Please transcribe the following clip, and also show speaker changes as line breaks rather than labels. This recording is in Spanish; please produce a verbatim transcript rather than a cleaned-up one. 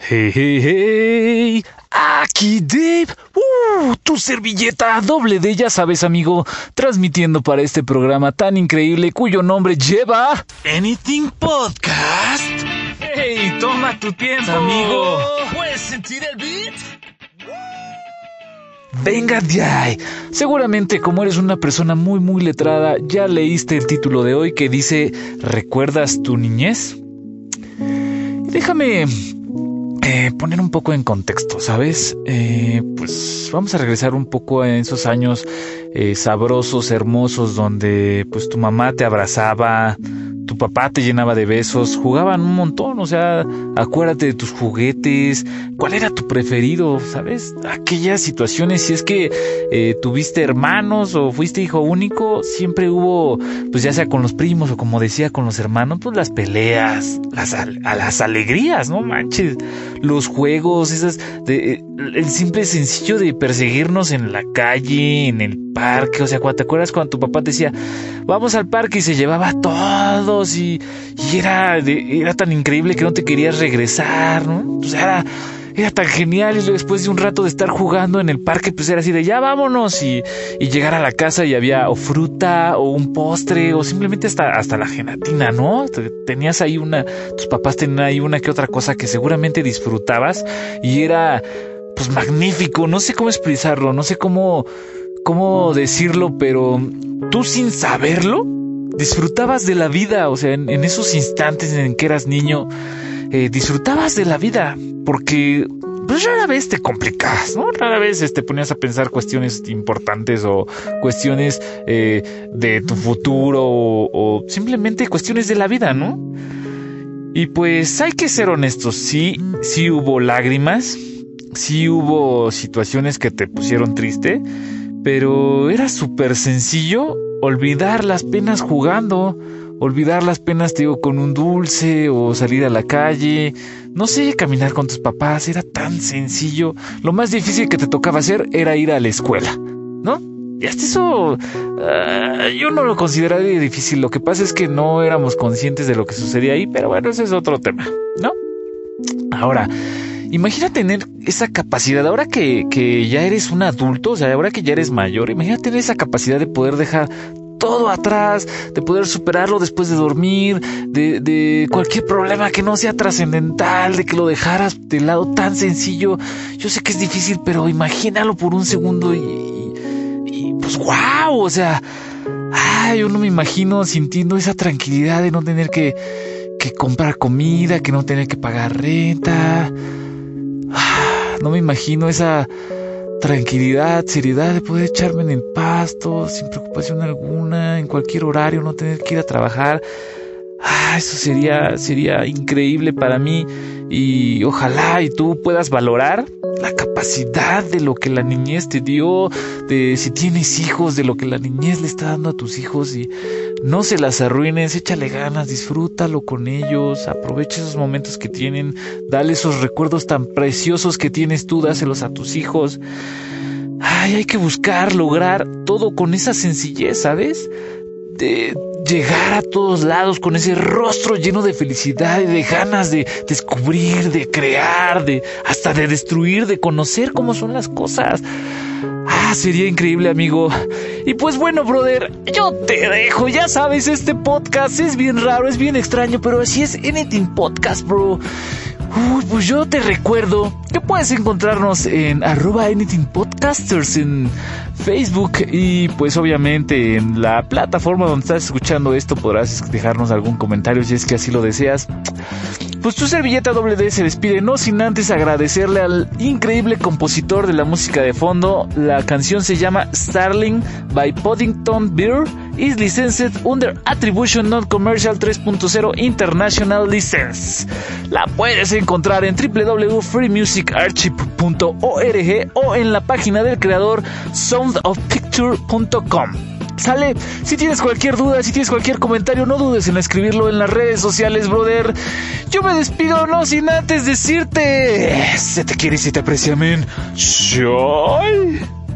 Hey, hey, hey, aquí Dave, uh, tu servilleta doble D, ya sabes amigo, transmitiendo para este programa tan increíble cuyo nombre lleva...
Anything Podcast.
Hey, toma tu tiempo,
amigo. ¿Puedes sentir el beat?
Venga de ahí. Seguramente como eres una persona muy muy letrada, ya leíste el título de hoy que dice ¿recuerdas tu niñez? Déjame... Eh, poner un poco en contexto, ¿sabes? Eh, pues vamos a regresar un poco a esos años eh, sabrosos, hermosos, donde pues tu mamá te abrazaba, tu papá te llenaba de besos, jugaban un montón, o sea, acuérdate de tus juguetes, cuál era tu preferido, ¿sabes? Aquellas situaciones, si es que eh, tuviste hermanos o fuiste hijo único, siempre hubo, pues ya sea con los primos o como decía con los hermanos, pues las peleas, las, a las alegrías, no manches, los juegos, esas, de, el simple sencillo de perseguirnos en la calle, en el parque, o sea, cuando te acuerdas cuando tu papá te decía, vamos al parque y se llevaba a todos y, y era, de, era tan increíble que no te querías regresar, ¿no? O sea, era, era tan genial y después de un rato de estar jugando en el parque, pues era así de ya vámonos y, y llegar a la casa y había o fruta o un postre o simplemente hasta, hasta la gelatina, ¿no? Tenías ahí una, tus papás tenían ahí una que otra cosa que seguramente disfrutabas y era pues magnífico, no sé cómo expresarlo, no sé cómo, cómo decirlo, pero tú sin saberlo disfrutabas de la vida, o sea, en, en esos instantes en que eras niño, eh, disfrutabas de la vida, porque pues rara vez te complicabas, ¿no? Rara vez te este, ponías a pensar cuestiones importantes o cuestiones eh, de tu futuro o, o simplemente cuestiones de la vida, ¿no? Y pues hay que ser honestos, sí, sí hubo lágrimas, sí hubo situaciones que te pusieron triste, pero era súper sencillo olvidar las penas jugando, olvidar las penas, te digo, con un dulce o salir a la calle, no sé, caminar con tus papás, era tan sencillo. Lo más difícil que te tocaba hacer era ir a la escuela, ¿no? Y hasta eso uh, yo no lo consideraría difícil, lo que pasa es que no éramos conscientes de lo que sucedía ahí, pero bueno, ese es otro tema, ¿no? Ahora, imagina tener esa capacidad, ahora que, que ya eres un adulto, o sea, ahora que ya eres mayor, imagina tener esa capacidad de poder dejar todo atrás, de poder superarlo después de dormir, de, de cualquier problema que no sea trascendental, de que lo dejaras de lado tan sencillo. Yo sé que es difícil, pero imagínalo por un segundo y, y, y pues wow, o sea, ay, yo no me imagino sintiendo esa tranquilidad de no tener que, que comprar comida, que no tener que pagar renta. No me imagino esa tranquilidad, seriedad de poder echarme en el pasto sin preocupación alguna, en cualquier horario, no tener que ir a trabajar. Ah, eso sería, sería increíble para mí y ojalá y tú puedas valorar la capacidad de lo que la niñez te dio, de si tienes hijos, de lo que la niñez le está dando a tus hijos y no se las arruines, échale ganas, disfrútalo con ellos, aprovecha esos momentos que tienen, dale esos recuerdos tan preciosos que tienes tú, dáselos a tus hijos. Ay, hay que buscar, lograr todo con esa sencillez, ¿sabes? De llegar a todos lados con ese rostro lleno de felicidad y de ganas de descubrir, de crear, de hasta de destruir, de conocer cómo son las cosas. Ah, sería increíble, amigo. Y pues bueno, brother, yo te dejo. Ya sabes, este podcast es bien raro, es bien extraño, pero así es Anything Podcast, bro. Uy, pues yo te recuerdo que puedes encontrarnos en arroba Anything Podcasters en Facebook y pues obviamente en la plataforma donde estás escuchando esto podrás dejarnos algún comentario si es que así lo deseas. Pues tu servilleta doble D se despide, no sin antes agradecerle al increíble compositor de la música de fondo. La canción se llama Starling by Poddington Bear. Is licensed under Attribution Non-Commercial tres punto cero International License. La puedes encontrar en w w w punto free music archive punto org o en la página del creador sound of picture punto com. ¿Sale? Si tienes cualquier duda, si tienes cualquier comentario, no dudes en escribirlo en las redes sociales, brother. Yo me despido, no sin antes decirte... Se te quiere y se te aprecia, men. Soy...